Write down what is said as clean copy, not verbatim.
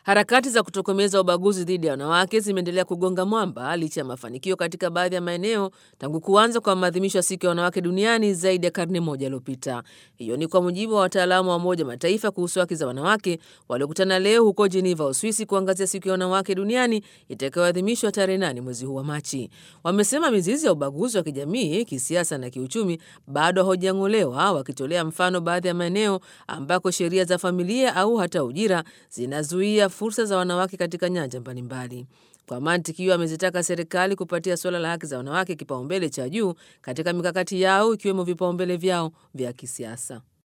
Harakati za kutokomeza ubaguzi dhidi ya wanawake zimeendelea kugonga mwamba licha ya mafanikio katika baadhi ya maeneo tangu kuanza kwa maadhimisho ya siku ya wanawake duniani zaidi ya karne moja iliyopita. Hiyo ni kwa mujibu wa wataalamu wa Umoja wa Mataifa kuhusu haki za wanawake waliokutana leo huko Geneva, Uswisi, kuangazia siku ya wanawake duniani itakayoadhimishwa tarehe 8 mwezi huu wa Machi. Wamesema mizizi ya ubaguzi wa kijamii, kisiasa na kiuchumi bado haujang'olewa, wakitolea mfano baadhi ya maeneo ambako sheria za familia au hata ujira zinazuia fursa za wanawake katika nyanja mbalimbali. Kwa mantiki hiyo, amezitaka serikali kupatia suala la haki za wanawake kipaumbele cha juu katika mikakati yao, ikiwemo vipaumbele vyao vya kisiasa.